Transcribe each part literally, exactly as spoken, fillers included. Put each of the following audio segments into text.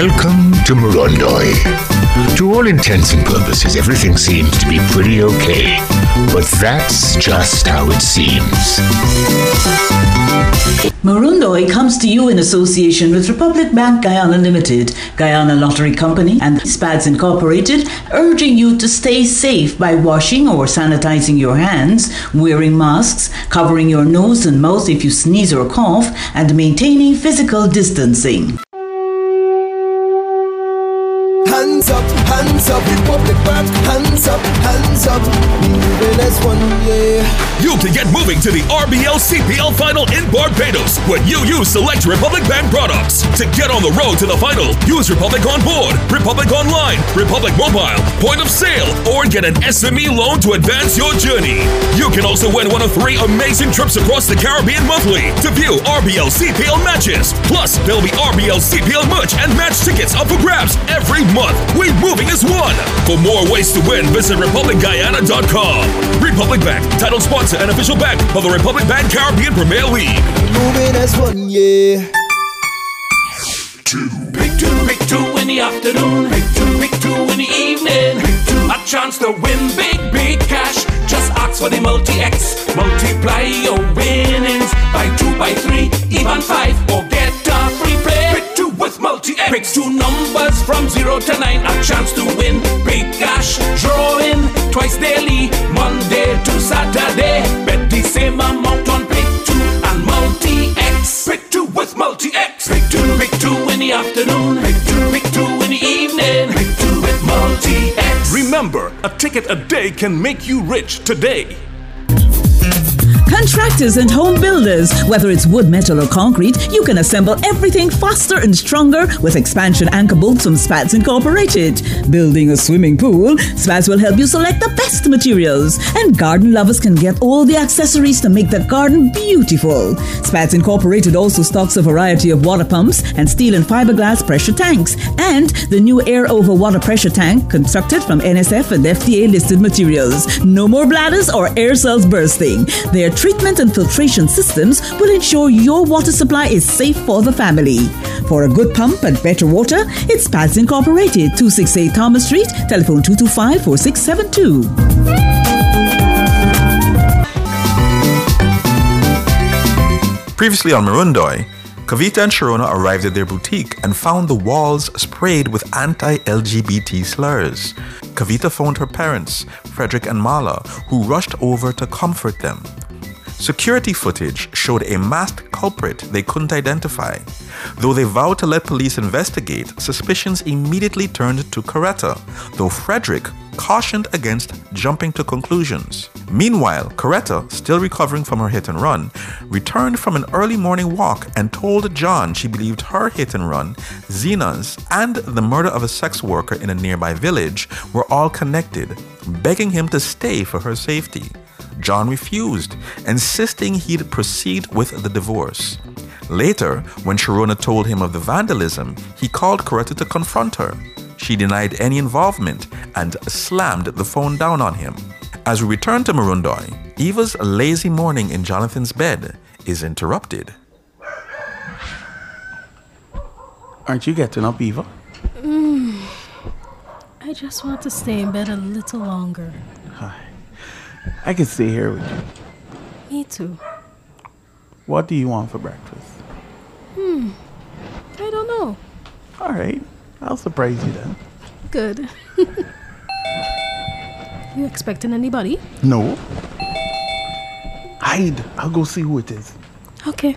Welcome to Morondoi. To all intents and purposes, everything seems to be pretty okay. But that's just how it seems. Morondoi comes to you in association with Republic Bank Guyana Limited, Guyana Lottery Company, and SPADS Incorporated, urging you to stay safe by washing or sanitizing your hands, wearing masks, covering your nose and mouth if you sneeze or cough, and maintaining physical distancing. Hands up, hands up, Republic Bank, hands up, hands up, we moving as one, yeah. You can get moving to the R B L C P L final in Barbados when you use select Republic Bank products. To get on the road to the final, use Republic On Board, Republic Online, Republic Mobile, Point of Sale, or get an S M E loan to advance your journey. You can also win one of three amazing trips across the Caribbean monthly to view R B L C P L matches. Plus, there'll be R B L C P L merch and match tickets up for grabs every month. We moving as one. For more ways to win, visit Republic Guyana dot com. Republic Bank, title sponsor and official bank of the Republic Bank Caribbean Premier League. Moving as one, yeah. Two. Pick two, pick two in the afternoon. Pick two, pick two in the evening. Pick two. A chance to win big, big cash. Just ask for the multi-X. Multiply your winnings by two, by three, even five, or get a free play. Pick two with multi-X. Pick two numbers from zero to nine. A chance to win big cash. Drawing twice daily, Monday to Saturday. Bet the same amount on pick two and multi-X. Pick two with multi-X. Pick two, pick two in the afternoon. Pick two, pick two in the evening. Pick two with multi-X. Remember, a ticket a day can make you rich today. Contractors and home builders, whether it's wood, metal or concrete, you can assemble everything faster and stronger with expansion anchor bolts from SPADS Incorporated. Building a swimming pool, SPADS will help you select the best materials, and garden lovers can get all the accessories to make the garden beautiful. SPADS Incorporated also stocks a variety of water pumps and steel and fiberglass pressure tanks, and the new air over water pressure tank constructed from N S F and F D A listed materials. No more bladders or air cells bursting. Their treatment and filtration systems will ensure your water supply is safe for the family. For a good pump and better water, it's SPADS Incorporated, two sixty-eight Thomas Street, telephone two two five, four six seven two. Previously on Morondoi, Kavita and Sharona arrived at their boutique and found the walls sprayed with anti-L G B T slurs. Kavita phoned her parents, Frederick and Mala, who rushed over to comfort them. Security footage showed a masked culprit they couldn't identify. Though they vowed to let police investigate, suspicions immediately turned to Coretta, though Frederick cautioned against jumping to conclusions. Meanwhile, Coretta, still recovering from her hit and run, returned from an early morning walk and told John she believed her hit and run, Zena's, and the murder of a sex worker in a nearby village were all connected, begging him to stay for her safety. John refused, insisting he'd proceed with the divorce. Later, when Sharona told him of the vandalism, he called Coretta to confront her. She denied any involvement and slammed the phone down on him. As we return to Morondoi, Eva's lazy morning in Jonathan's bed is interrupted. Aren't you getting up, Eva? Mm, I just want to stay in bed a little longer. Hi. I can stay here with you. Me too. What do you want for breakfast? Hmm. I don't know. All right. I'll surprise you then. Good. You expecting anybody? No. Hide. I'll go see who it is. Okay.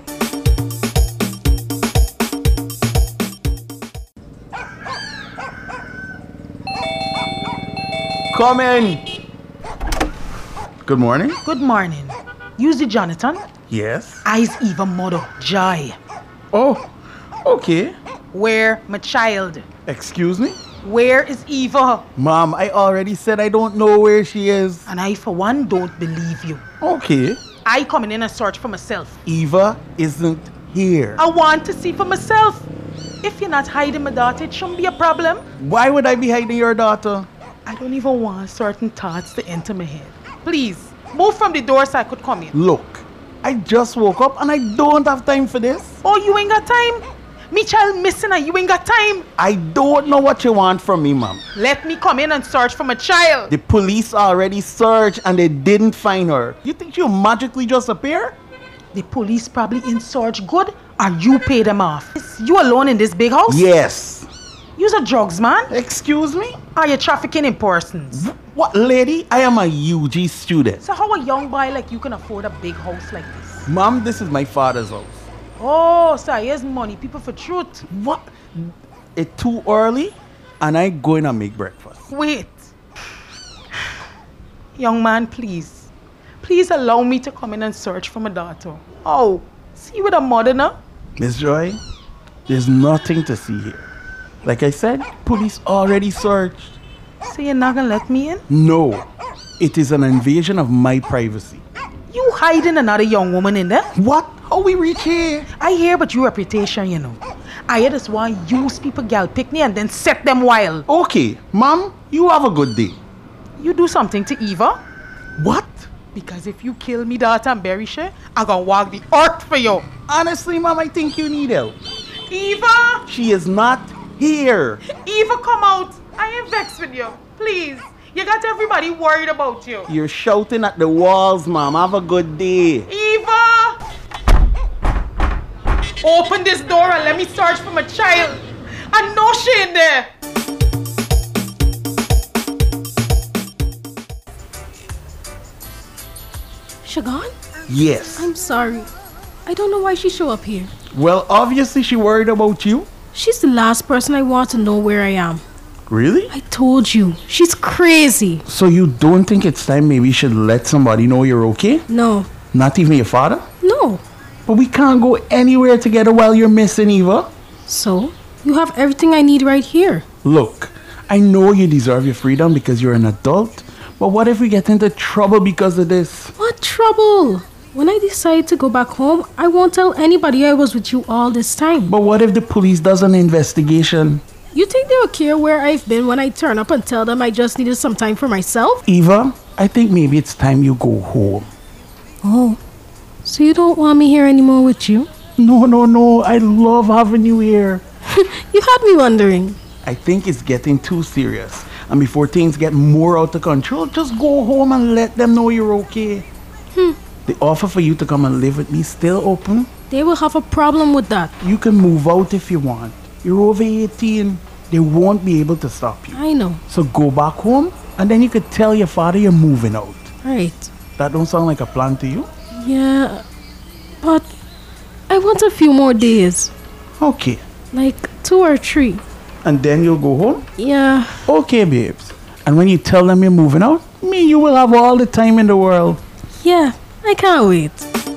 Come in. Good morning. Good morning. Use the Jonathan? Yes. I's Eva mother, Joy. Oh, okay. Where my child? Excuse me? Where is Eva? Mom, I already said I don't know where she is. And I, for one, don't believe you. Okay. I coming in and search for myself. Eva isn't here. I want to see for myself. If you're not hiding my daughter, it shouldn't be a problem. Why would I be hiding your daughter? I don't even want certain thoughts to enter my head. Please, move from the door so I could come in. Look, I just woke up and I don't have time for this. Oh, you ain't got time? Me child missing and you ain't got time. I don't know what you want from me, ma'am. Let me come in and search for my child. The police already searched and they didn't find her. You think she'll magically just appear? The police probably in search good or you pay them off. Is you alone in this big house? Yes. You's a drugs man? Excuse me? Are you trafficking in persons? What, lady? I am a U G student. So how a young boy like you can afford a big house like this? Mom, this is my father's house. Oh, so here's money. People for truth. What? It's too early and I going to make breakfast. Wait. Young man, please. Please allow me to come in and search for my daughter. Oh, see with a mother now? Miss Joy, there's nothing to see here. Like I said, police already searched. So you're not gonna let me in? No. It is an invasion of my privacy. You hiding another young woman in there? What? How we reach here? I hear about your reputation, you know. I hear this one use people gal picnic and then set them wild. Okay, mom, you have a good day. You do something to Eva? What? Because if you kill me daughter and bury her, I'm gonna walk the earth for you. Honestly, mom, I think you need help. Eva! She is not here. Eva, come out. I am vexed with you. Please. You got everybody worried about you. You're shouting at the walls, mom. Have a good day. Eva! Open this door and let me search for my child. I know she in there. She gone? Yes. I'm sorry. I don't know why she show up here. Well, obviously she worried about you. She's the last person I want to know where I am. Really? I told you. She's crazy. So you don't think it's time maybe you should let somebody know you're okay? No. Not even your father? No. But we can't go anywhere together while you're missing, Eva. So, you have everything I need right here. Look, I know you deserve your freedom because you're an adult. But what if we get into trouble because of this? What trouble? When I decide to go back home, I won't tell anybody I was with you all this time. But what if the police does an investigation? You think they will care where I've been when I turn up and tell them I just needed some time for myself? Eva, I think maybe it's time you go home. Oh, so you don't want me here anymore with you? No, no, no. I love having you here. You had me wondering. I think it's getting too serious. And before things get more out of control, just go home and let them know you're okay. Hmm. The offer for you to come and live with me is still open. They will have a problem with that. You can move out if you want. You're over eighteen. They won't be able to stop you. I know. So go back home and then you could tell your father you're moving out. Right. That don't sound like a plan to you? Yeah, but I want a few more days. Okay. Like two or three. And then you'll go home? Yeah. Okay, babes. And when you tell them you're moving out, me, you will have all the time in the world. Yeah, I can't wait.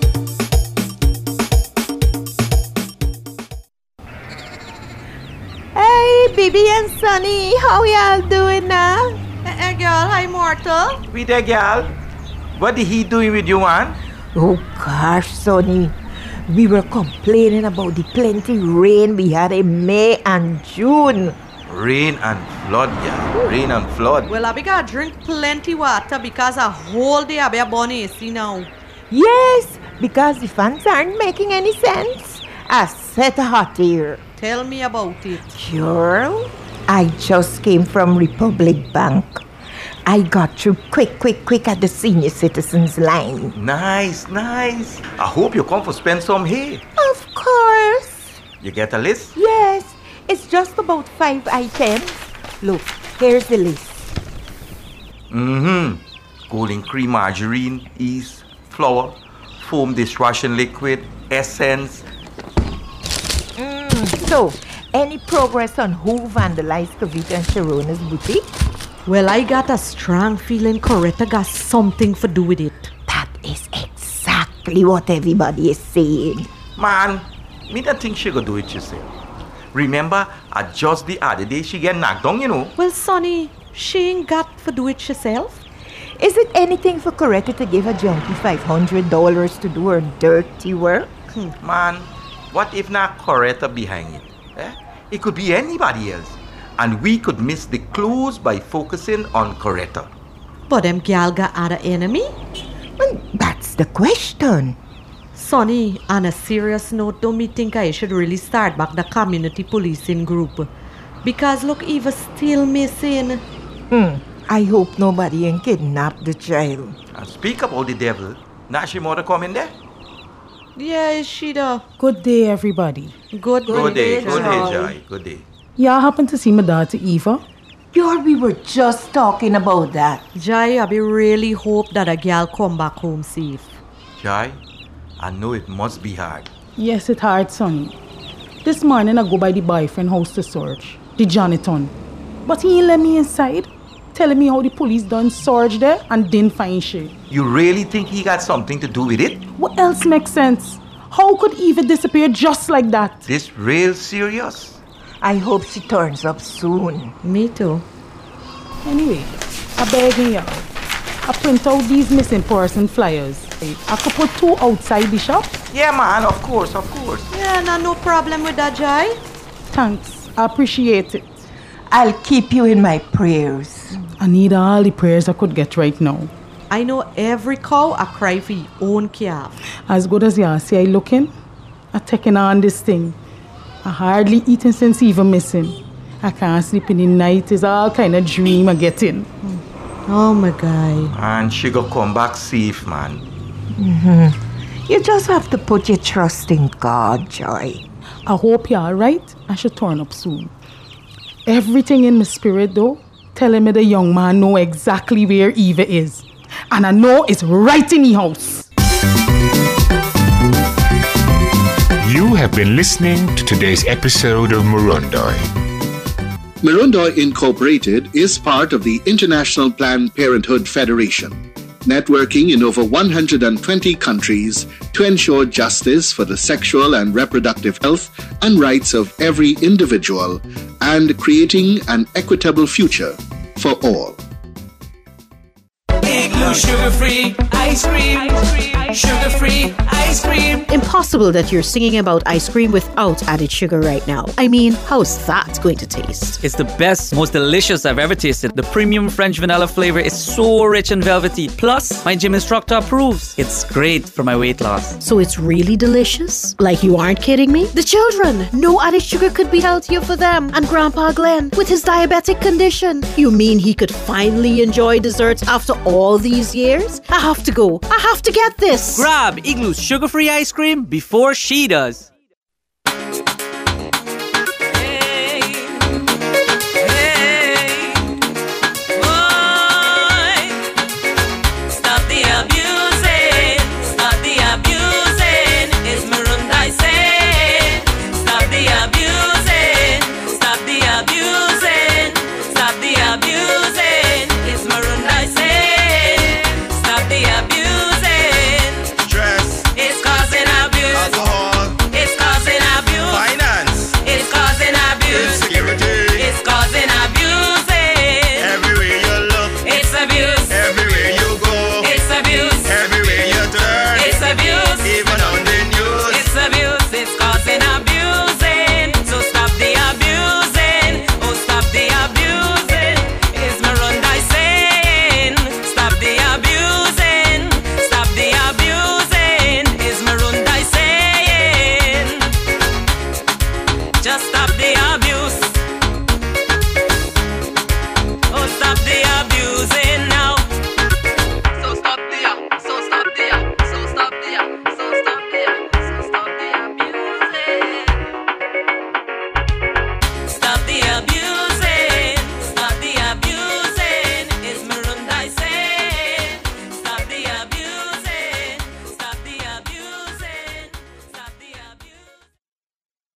Hey, Bibi and Sunny, how y'all doing now? Hey, girl, hi, Mortal. We there, girl. What is he doing with you, man? Oh, gosh, Sonny. We were complaining about the plenty rain we had in May and June. Rain and flood, yeah. Rain and flood. Well, I gotta drink plenty water because a whole day I be born A C now. Yes, because the fans aren't making any sense. I set a hot air. Tell me about it. Girl, I just came from Republic Bank. I got through quick, quick, quick at the senior citizens line. Nice, nice. I hope you come for spend some here. Of course. You get a list? Yes, it's just about five items. Look, here's the list. Mm-hmm. Golden cream, margarine, yeast, flour, foam dishwashing liquid, essence. Mm. So, any progress on who vandalized Kavita and Sharona's boutique? Well, I got a strong feeling Coretta got something to do with it. That is exactly what everybody is saying. Man, me don't think she gonna do it yourself. Remember, I just the other day she get knocked down, you know. Well, Sonny, she ain't got to do it herself. Is it anything for Coretta to give a junkie five hundred dollars to do her dirty work? Hmm. Man, what if not Coretta behind it? Eh? It could be anybody else. And we could miss the clues by focusing on Coretta. But them gal got other enemy? Well, that's the question. Sonny, on a serious note, don't me think I should really start back the community policing group. Because look, Eva's still missing. Hmm. I hope nobody ain't kidnapped the child. And speak about the devil. Now she more to come in there? Yeah, she the. Good day, everybody. Good, Good, good day, day, good day, Joy. Joy. Good day. Y'all happen to see my daughter Eva? Girl, we were just talking about that. Joy, I be really hope that a girl come back home safe. Joy, I know it must be hard. Yes, it's hard, Sonny. This morning I go by the boyfriend house to search, the Jonathan. But he ain't let me inside, telling me how the police done search there and didn't find shit. You really think he got something to do with it? What else makes sense? How could Eva disappear just like that? This real serious? I hope she turns up soon. Me too. Anyway, I beg y'all. I print out these missing person flyers. I could put two outside the shop. Yeah, man, of course, of course. Yeah, no, no problem with that, Joy. Thanks. I appreciate it. I'll keep you in my prayers. I need all the prayers I could get right now. I know every cow a cry for your own calf. As good as y'all see I looking, I taking on this thing. I hardly eaten since Eva missing. I can't sleep in the night. It's all kind of dream I get in. Oh my God. And she go come back safe, man. Mm-hmm. You just have to put your trust in God, Joy. I hope you're alright. I should turn up soon. Everything in my spirit, though, telling me the young man know exactly where Eva is. And I know it's right in the house. You have been listening to today's episode of Murundoi. Murundoi Incorporated is part of the International Planned Parenthood Federation, networking in over one hundred twenty countries to ensure justice for the sexual and reproductive health and rights of every individual and creating an equitable future for all. Igloo sugar-free ice cream. Sugar-free ice cream. Impossible that you're singing about ice cream without added sugar right now. I mean, how's that going to taste? It's the best, most delicious I've ever tasted. The premium French vanilla flavor is so rich and velvety. Plus, my gym instructor approves. It's great for my weight loss. So it's really delicious? Like you aren't kidding me? The children! No added sugar could be healthier for them. And Grandpa Glenn, with his diabetic condition. You mean he could finally enjoy desserts after all these years? I have to go. I have to get this. Grab Igloo's sugar-free ice cream before she does. Just stop the abuse.